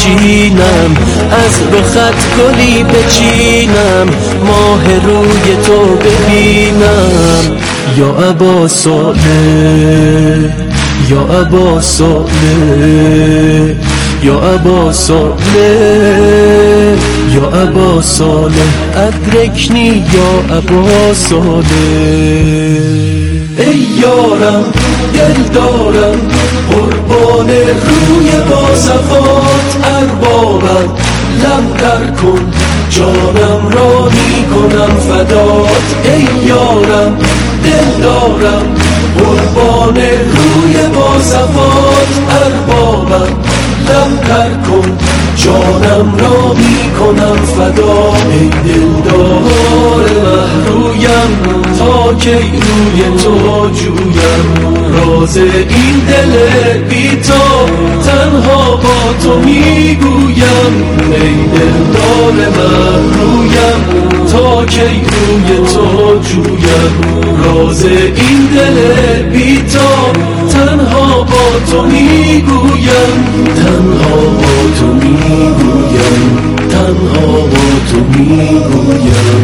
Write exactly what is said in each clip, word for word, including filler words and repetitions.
بنشینم، از رخت گلی بچینم، ماه روی تو ببینم. یا ابا صالح، یا ابا صالح، یا ابا صالح، یا ابا صالح ادرکنی یا ابا صالح. ای یارم دل دارم قربان روی با صفات اربابم، لم در کن جانم را می کنم فدات. ای یارم دل دارم قربان روی با صفات اربابم، لم در کن جانم را می کنم فدا. ای دلدار محرویم تا کی روی تو جویم، راز این دل بی‌تاب تنها با تو میگویم. ای دلدار محرویم تا کی روی تو جویم، راز این دل بی‌تاب تنها با تو میگویم. تنها با تو میگویم، تنها با تو میگویم.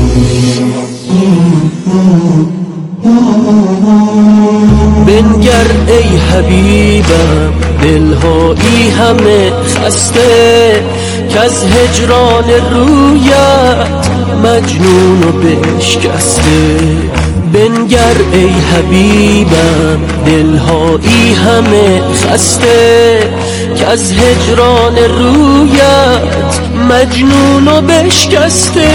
بنگر ای حبیبم دلهایی همه خسته، کز هجران رویت مجنون و بشکسته. بنگر ای حبیبم دلهایی همه خسته، کز هجران رویت مجنون و بشکسته.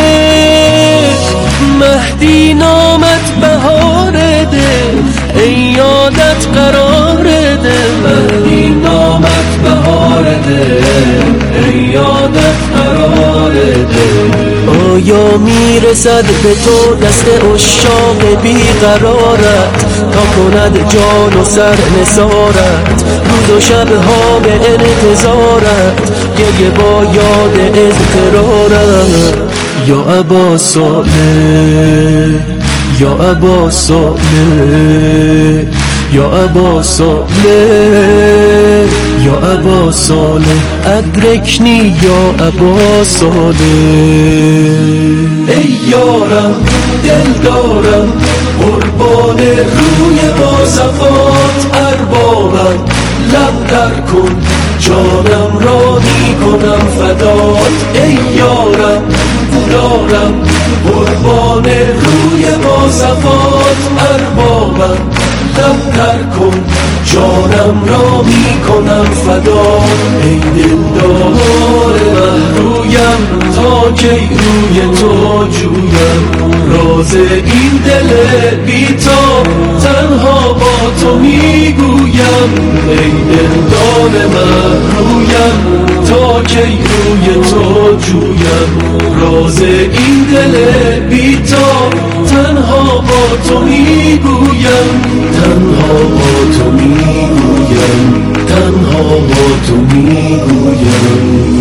مهدی نامت بهار دل، ای یادت قرار دل. مهدی نامت بهار دل، ای یادت قرار دل. آیا میرسد به تو دست عشاق بیقرارت، تا کند جان و سر نثارت، روز و شبها به انتظارت، گریه با یاد اضطرارت. یا ابا صالح، یا ابا صالح، یا ابا صالح، یا ابا صالح ادرکنی یا ابا صالح. ای یارم دل دارم قربان روی با صفات اربابم، لب در کن جانم را می کنم فدات. ای یارم دارم قربان روی با صفات اربابم، لب در کن جانم را می کنم فدا. ای دلدار محرویم تا کی روی تو جویم، راز این دل بی‌تاب تنها با تو میگویم. ای دلدار محرویم تا کی روی تو جویم، راز این دل بی‌تاب تنها با تو میگویم. تنها با تو میگویم، تنها با تو میگویم.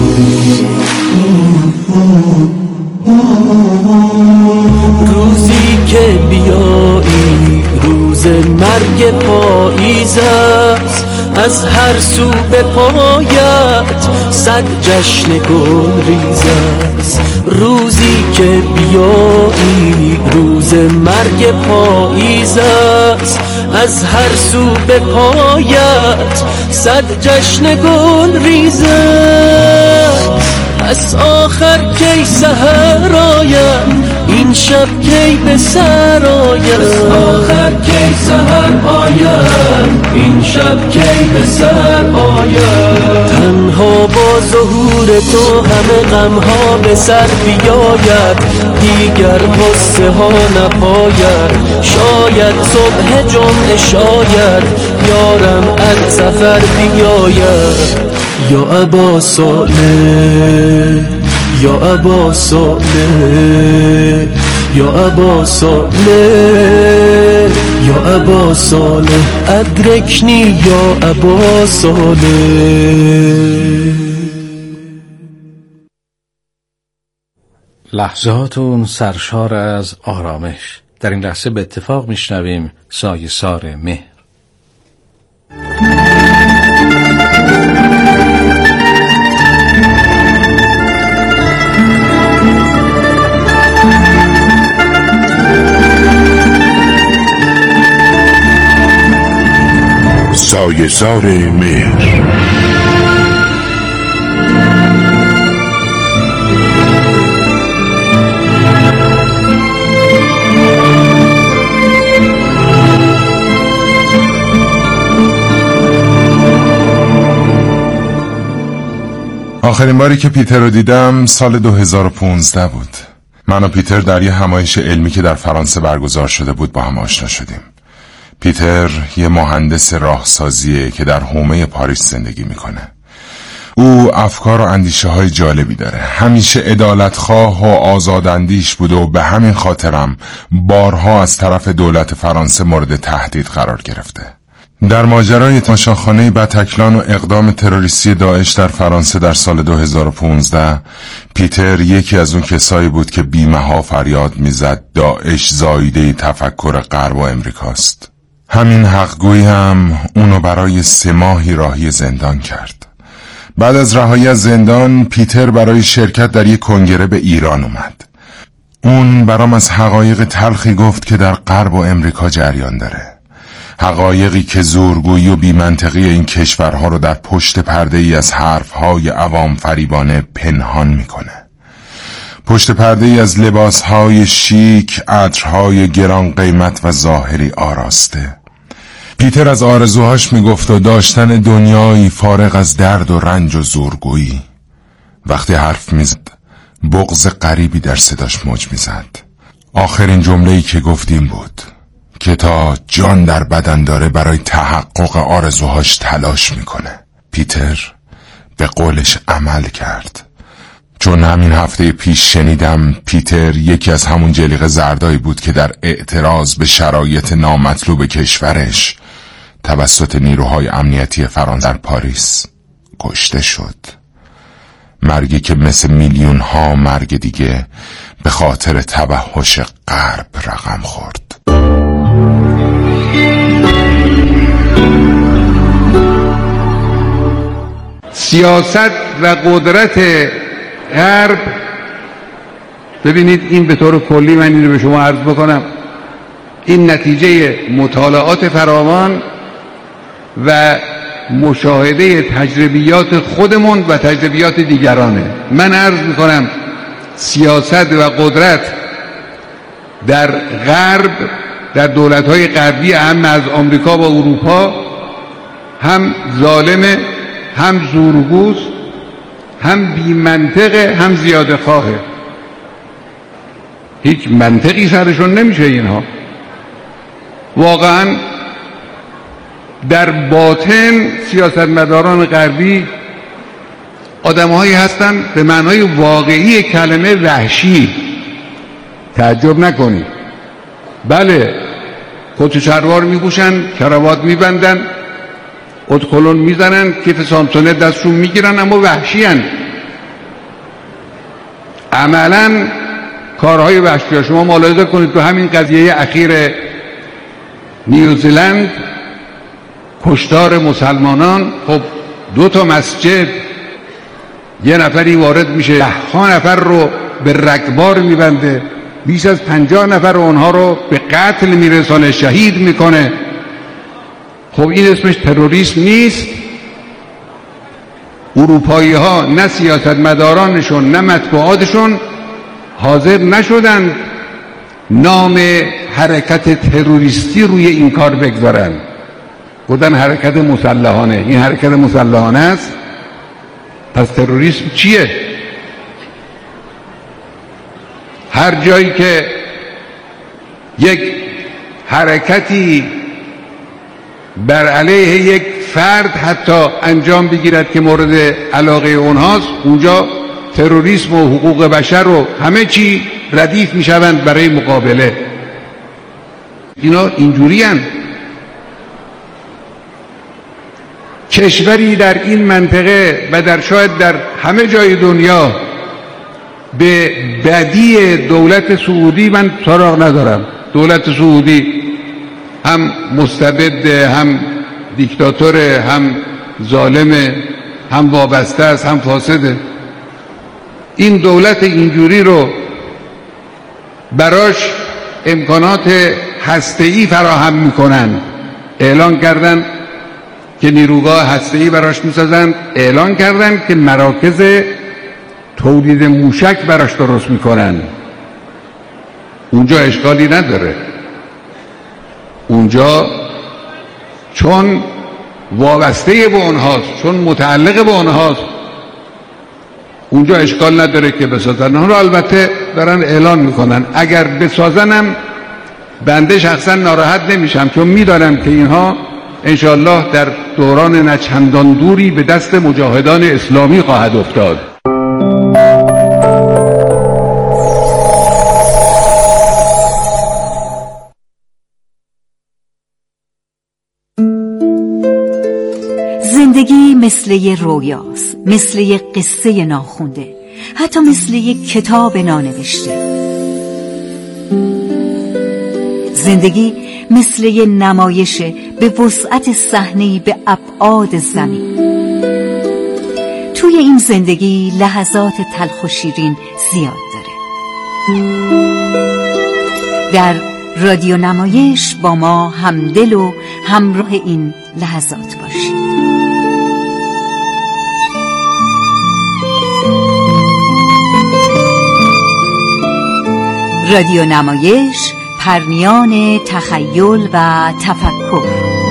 روزی که بیایی روز مرگ پاییز است، از هر سو به پایت صد جشن گل ریز است. روزی که بیایی روز مرگ پاییز است، از هر سو به پایت صد جشن گل ریز است. پس آخر کی سحر آید، این شب کی به سر آید. آخر کی سحر آید، این شب کی به سر آید. تنها با ظهور تو همه غمها به سر بیاید، دیگر غصه ها نپاید. شاید صبح جمعه شاید یارم از سفر بیاید. یا ابا صالح، یا ابا صالح، یا ابا صالح، یا ابا صالح ادرکنی یا ابا صالح. لحظاتون سرشار از آرامش. در این لحظه به اتفاق میشنویم سایه سار مهر. سایه‌سار مهر. آخرین باری که پیتر رو دیدم سال دو هزار و پانزده بود. من و پیتر در یه همایش علمی که در فرانسه برگزار شده بود با هم آشنا شدیم. پیتر یه مهندس راهسازیه که در حومه پاریس زندگی میکنه. او افکار و اندیشه های جالبی داره. همیشه عدالتخواه و آزاداندیش بود و به همین خاطرم بارها از طرف دولت فرانسه مورد تهدید قرار گرفته. در ماجرای تماشاخانه بتکلان و اقدام تروریستی داعش در فرانسه در سال دو هزار و پانزده، پیتر یکی از اون کسایی بود که بی‌محا فریاد میزد داعش زایده تفکر غرب و امریکاست. همین حقگویی هم اونو برای سه ماهی راهی زندان کرد. بعد از رهایی از زندان، پیتر برای شرکت در یک کنگره به ایران اومد. اون برام از حقایق تلخی گفت که در غرب و امریکا جریان داره. حقایقی که زورگویی و بی‌منطقی این کشورها رو در پشت پرده ای از حرفهای عوام فریبانه پنهان میکنه. پشت پرده ای از لباسهای شیک، عطرهای گران قیمت و ظاهری آراسته. پیتر از آرزوهاش میگفت و داشتن دنیایی فارغ از درد و رنج و زورگویی. وقتی حرف میزد بغض غریبی در صداش موج میزد. آخرین جمله‌ای که گفتیم بود که تا جان در بدن داره برای تحقق آرزوهاش تلاش میکنه. پیتر به قولش عمل کرد. چون همین هفته پیش شنیدم پیتر یکی از همون جلیقه زردایی بود که در اعتراض به شرایط نامطلوب کشورش توسط نیروهای امنیتی فرانسه در پاریس کشته شد. مرگی که مثل میلیون ها مرگ دیگه به خاطر توحش غرب رقم خورد. سیاست و قدرت غرب، ببینید این به طور کلی من اینو به شما عرض بکنم، این نتیجه مطالعات فراوان و مشاهده تجربیات خودمون و تجربیات دیگرانه. من عرض میکنم سیاست و قدرت در غرب، در دولت‌های غربی اهم از آمریکا و اروپا، هم ظالمه، هم زورگوست، هم بی منطقه، هم زیاده خواهه. هیچ منطقی سرشون نمیشه اینها. واقعا در باطن سیاستمداران غربی آدم‌هایی هستند به معنای واقعی کلمه وحشی. تعجب نکنید. بله، کت و شلوار میپوشن، کراوات میبندن، ادکلون میزنن، کیف سامسونه دستشون میگیرن، اما وحشی هن. عملا کارهای وحشی ها. شما ملاحظه کنید تو همین قضیه اخیر نیوزیلند، کشتار مسلمانان، خب دو تا مسجد، یه نفری وارد میشه ده ها نفر رو به رگبار میبنده، بیش از پنجاه نفر اونها رو به قتل میرسانه، شهید میکنه. خب این اسمش تروریسم نیست؟ اروپایی ها نه سیاستمدارانشون نه مطبوعاتشون حاضر نشدن نام حرکت تروریستی روی این کار بگذارن. گفتن حرکت مسلحانه. این حرکت مسلحانه است؟ پس تروریسم چیه؟ هر جایی که یک حرکتی بر علیه یک فرد حتی انجام بگیرد که مورد علاقه اونهاست، اونجا تروریسم و حقوق بشر و همه چی ردیف میشوند برای مقابله. اینا اینجوری هن. کشوری در این منطقه و در شاید در همه جای دنیا به بدی دولت سعودی من سراغ ندارم. دولت سعودی هم مستبد، هم دیکتاتور، هم ظالم، هم وابسته است، هم فاسده. این دولت اینجوری رو براش امکانات هسته‌ای فراهم میکنن. اعلان کردن که نیروگاه هسته‌ای براش میسازن، اعلان کردن که مراکز تولید موشک براش درست میکنن. اونجا اشکالی نداره، اونجا چون وابسته به اونهاست، چون متعلق به اونهاست، اونجا اشکال نداره که بسازن. اون رو البته دارن اعلان میکنن. اگر بسازنم بنده شخصا ناراحت نمیشم، چون میدانم که اینها انشالله در دوران نچندان دوری به دست مجاهدان اسلامی خواهد افتاد. زندگی مثل یه رویاست، مثل یه قصه ناخونده، حتی مثل یه کتاب نانوشته. زندگی مثل یه نمایشه به وسعت صحنه‌ای به ابعاد زمین. توی این زندگی لحظات تلخ و شیرین زیاد داره. در رادیو نمایش با ما همدل و همراه این لحظات باشید. رادیو نمایش، پرنیان تخیل و تفکر.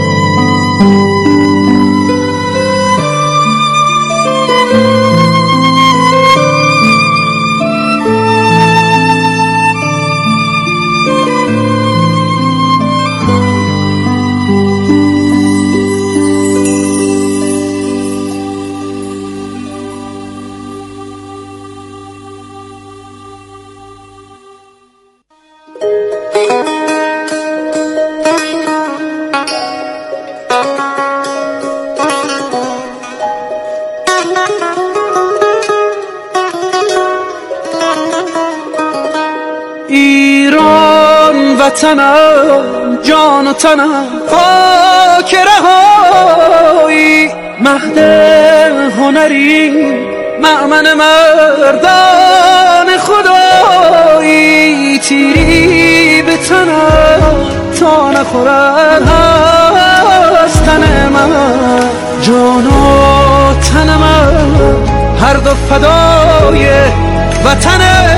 ایران وطنم، جان و تنم، خاک رهایی، مهد هنری، مأمن مردان خدایی. تیری به تنم تا نخورد از تن من، جان و تنم هر دو فدای وطن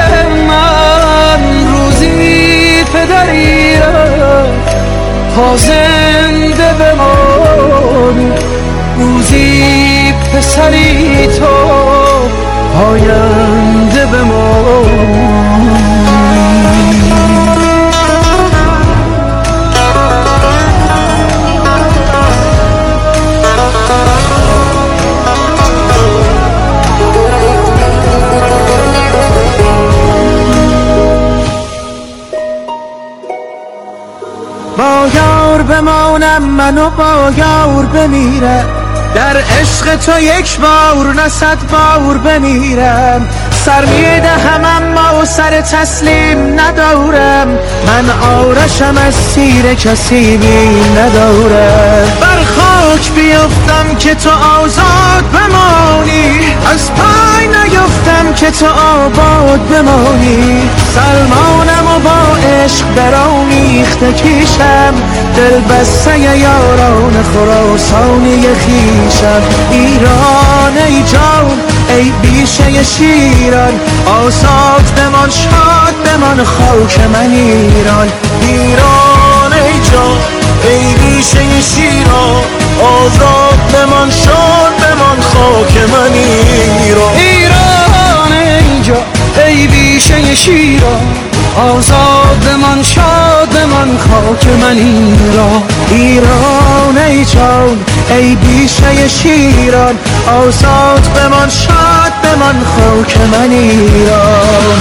من. روزی پدری پا زنده بمانی، روزی پسری تو پاینده بمانی. با یار بمانم من و با یار بمیرم، در عشق تو یک بار نه صد بار بمیرم. سر میدهم اما سر تسلیم ندارم، من آرشم از تیر کسی بیم ندارم. بر خاک بیفتم که تو آزاد بمانی، از پای نیفتم که تو آباد بمانی. سلمانم و با عشق برآمیخته کیشم، دل بسته یاران خراسانی خیشم. ایران ای جان ای بیشه شیران، آزاد بمان شاد بمان خاک من ایران. ایران ای جان ای بیشه شیران، آزاد بمان شاد بمان خاک من ایران. ایران ای جان ای بیشه شیران، آزاد بمان شاد بمان خاک من ایران. ایران ای جان ای بیشه شیران، آزاد بمان شاد بمان خاک من ایران.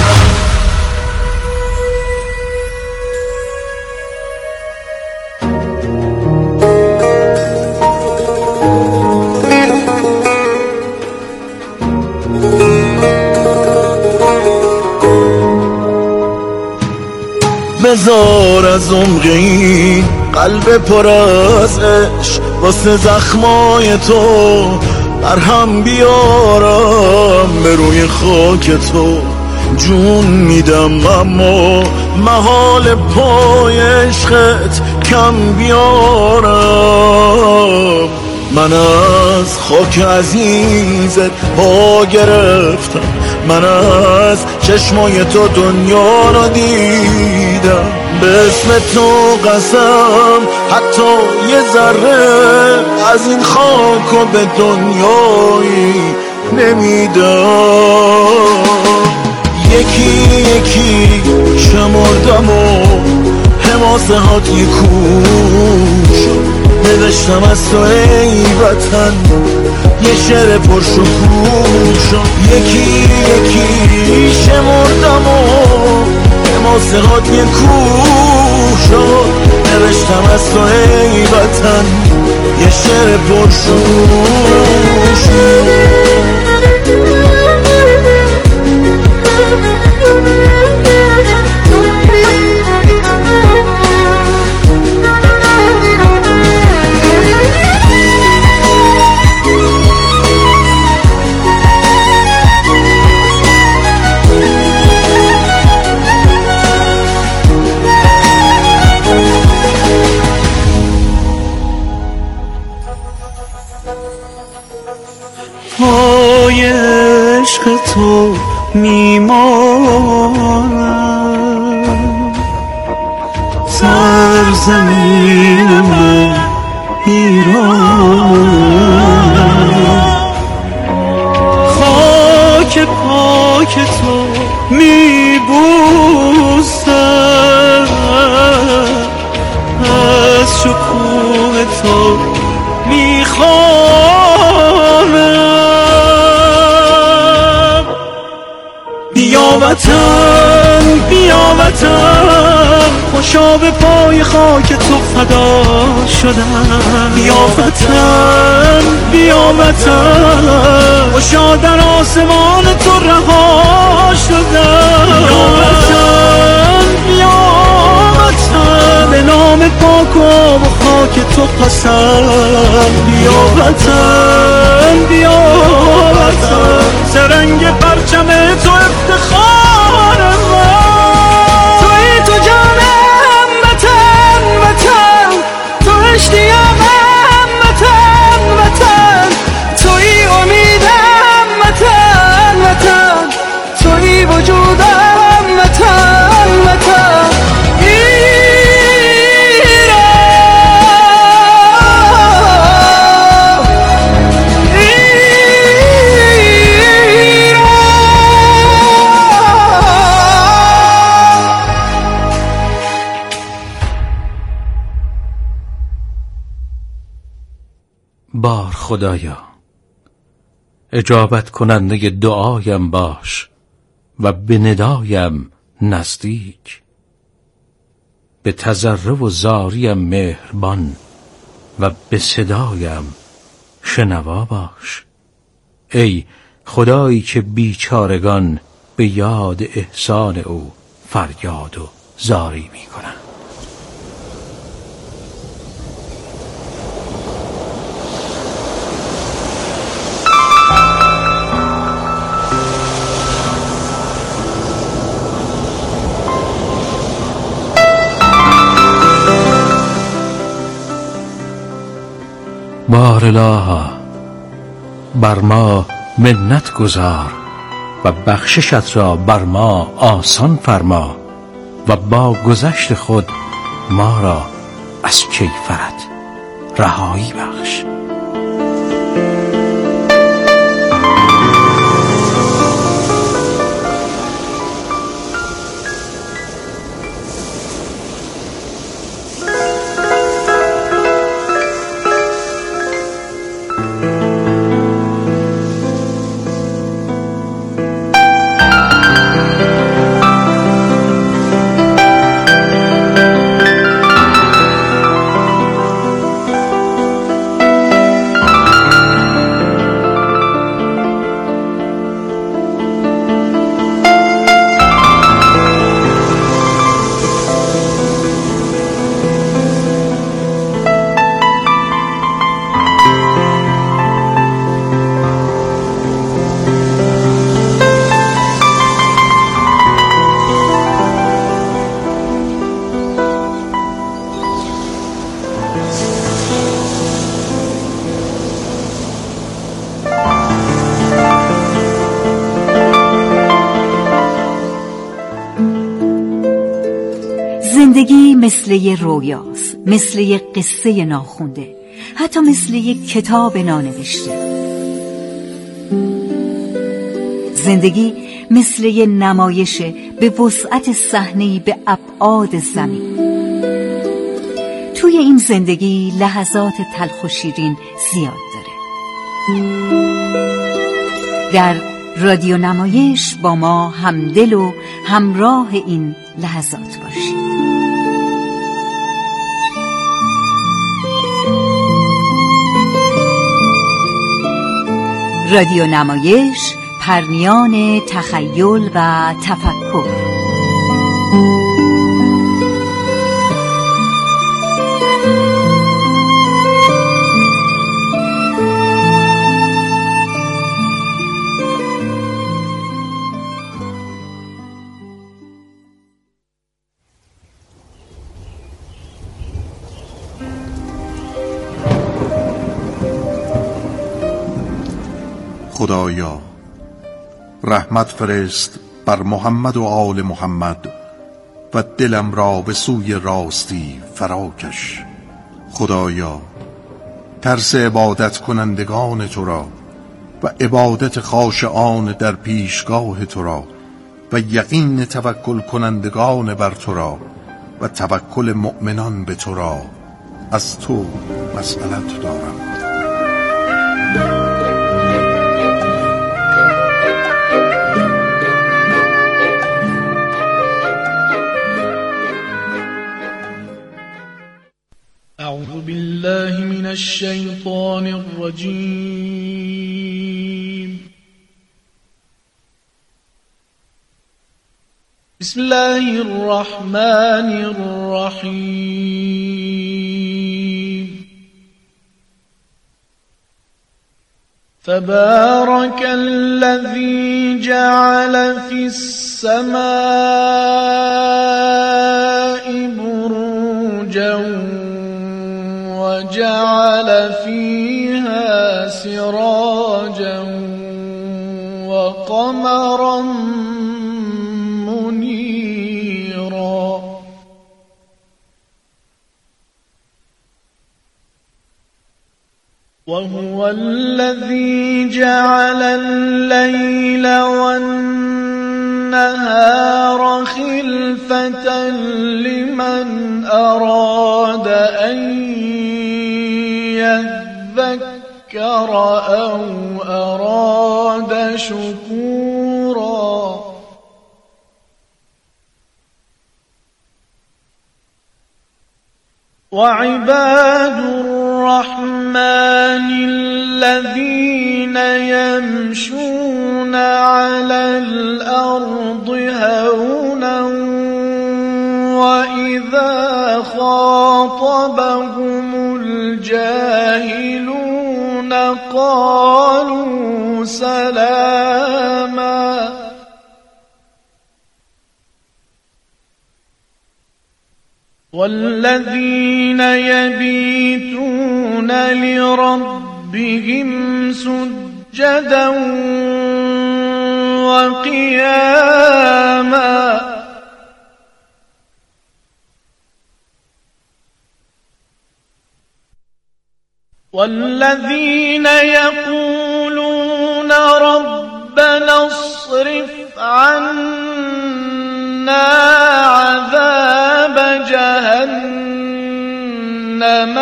بذار از عمق این قلب پر از عشق، واسه زخمای تو مرهم بیارم. به روی خاک تو جون میدم، اما محال پای عشقت کم بیارم. من از خاک عزیزت پا گرفتم، من از چشمای تو دنیا را دیدم، به اسم تو قسم حتی یه ذره از این خاک و به دنیایی نمیدم. یکی یکی شمردم و حماسه هات یک کوش نوشتم از تو ای وطن یه شعر پرشکوه. یکی یکی شمردم و حماسه هات یک کوش نوشتم از تو ای وطن یه شعر پرشکوه. پای عشق تو میمانم، سرزمینم ایرانم، خاک پاک تو میبوسم، از شکوه تو میخوانم. بیا وطن بیا وطن خوشا به پای خاک تو فدا شدم. بیا وطن بیا وطن خوشا در آسمان تو رها شدم. بیا وطن بیا وطن به نام پاک و خاک تو قسم. بیا وطن بیا وطن سرنگ پرچم تو افتخار من. توی تو جانم وطن وطن، تو اشتیاقم وطن وطن، توی امیدم وطن وطن، توی وجودم وطن وطن. بار خدایا اجابت کننده دعایم باش و به ندایم نزدیک، به تضرع و زاریم مهربان و به صدایم شنوا باش. ای خدایی که بیچارگان به یاد احسان او فریاد و زاری می کنند. بار الها بر ما منت گذار و بخششت را بر ما آسان فرما و با گذشت خود ما را از کیفرت رهایی بخش. زندگی مثل یه رویاست، مثل یه قصه ناخونده، حتی مثل یه کتاب نانوشته. زندگی مثل یه نمایشه به وسعت صحنه‌ای به ابعاد زمین. توی این زندگی لحظات تلخ و شیرین زیاد داره. در رادیو نمایش با ما همدل و همراه این لحظات باشید. رادیو نمایش، پرمیان تخیل و تفکر. خدایا رحمت فرست بر محمد و آل محمد و دلم را به سوی راستی فراکش. خدایا ترس عبادت کنندگان تو را و عبادت خاشعان در پیشگاه تو را و یقین توکل کنندگان بر تو را و توکل مؤمنان به تو را از تو مسئلت دارم. أعوذ بالله من الشيطان الرجيم. بسم الله الرحمن الرحيم. فبارك الذي جعل في السماء بروجا وجعل فيها سراجا وقمرا منيرا. وهو الذي جعل الليل والنهار خلفة لمن أراد أن يذكر أو أراد شكورا. وعباد الرحمن الذين يمشون على الأرض هونا وإذا خاطبهم الجاهلون قالوا سلاما. والذين يبيتون لربهم سجدا وقياما. والذين يقولون ربنا اصرف عنا عذاب جهنم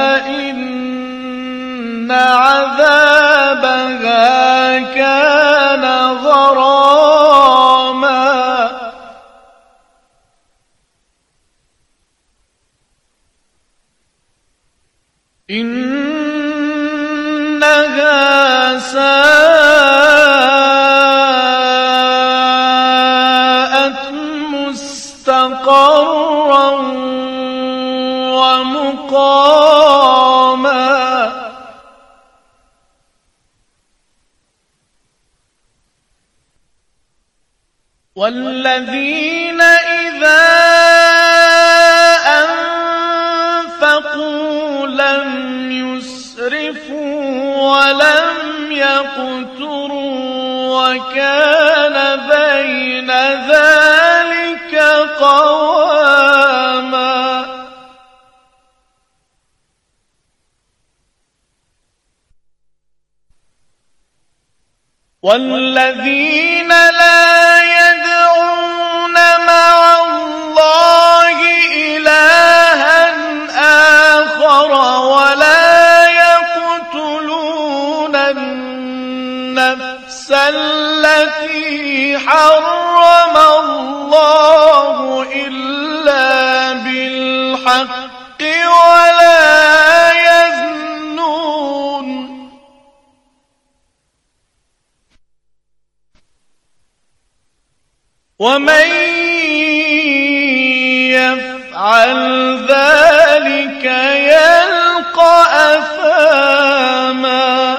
إن عذابها كان غراما. إنها ساءت مستقرا ومقاما. والذين إذا أنفقوا لم يسرفوا ولم يقتروا وكان بين ذلك قواما. والذين لا يدعون مع الله إلها آخر ولا يقتلون النفس التي حرم الله إلا بالحق ولا يزنون ومن يفعل ذلك يلقى أثاما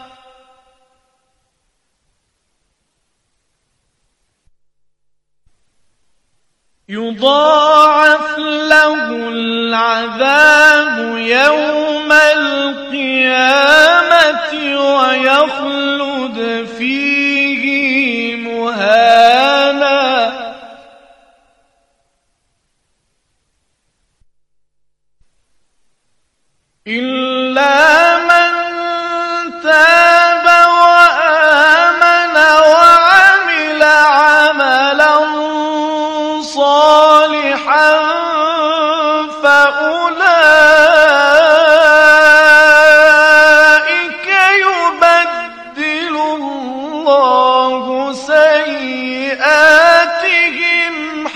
يضاعف له العذاب يوم القيامة ويخلد فيه مهانا إلا من تاب وآمن وعمل عملا صالحا فأولئك يبدل الله سيئاتهم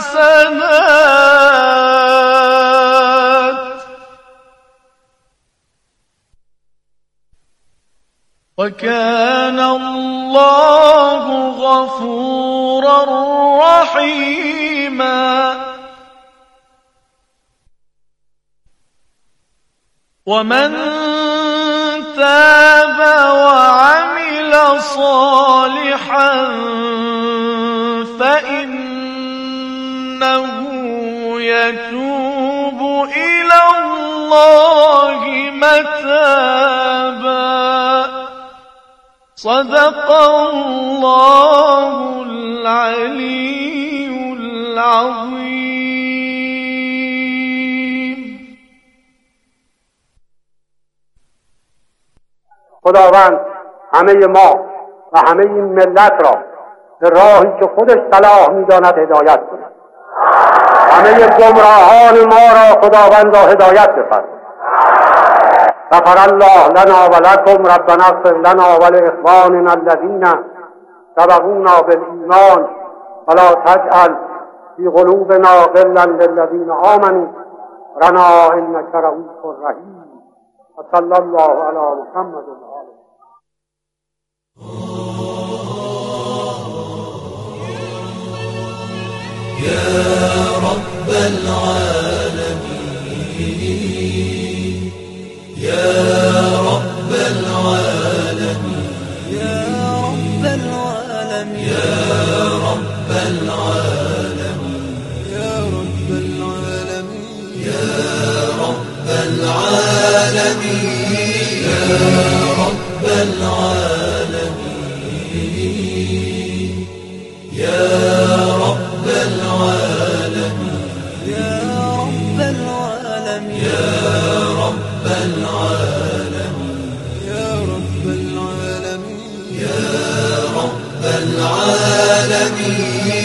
حسنات وكان الله غفورا رحيما ومن تاب وعمل صالحا فإنه يتوب إلى الله متابا صدق الله العلي العظيم. خداوند همه ما و همه این ملت را به راهی که خودش صلاح می‌داند هدایت کند. همه گمراهان ما را خداوند را هدایت بفرماید. غفر الله لنا و لكم ربنا اغفر لنا ولاخواننا الذين سبقونا بالایمان ولا تجعل في قلوبنا غلا للذين آمنوا ربنا انك رؤوف رحيم وصلى الله على محمد وآله. يا رب العالمين يا رب العالمين يا رب العالمين يا رب العالمين يا رب العالمين يا رب العالمين يا رب العالمين يا رب العالمين يا رب العالمين يا رب العالمين يا رب العالمين يا رب العالمين